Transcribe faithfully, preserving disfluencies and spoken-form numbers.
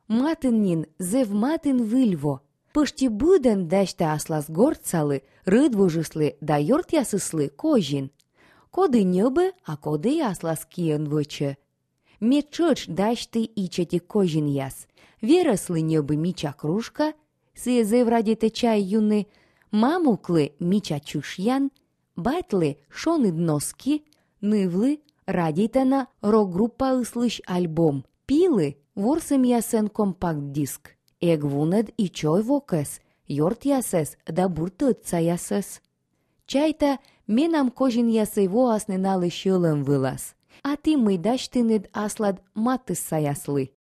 Матыннин зев матын выльво. Пышти буден дәшті аслас горцалы, рыдвужыслы да йорт ясыслы кожин. Коды небы, а коды аслас киен вычы. Мечоч дәшті ичети кожин яс. Верослы небы мича кружка, сыезев радите чай юны, мамуклы мича чушьян, байтлы шоны дноски, нывлы радитана рок-группа ыслыш альбом, пилы ворсым ясен компакт-диск. Эгвунед и чой вокес, йорт ясес да буртыца ясес. Чайта менам кожин ясыйво асненалы шылым вылас, а ты мыйдаштынед аслад матысса яслы.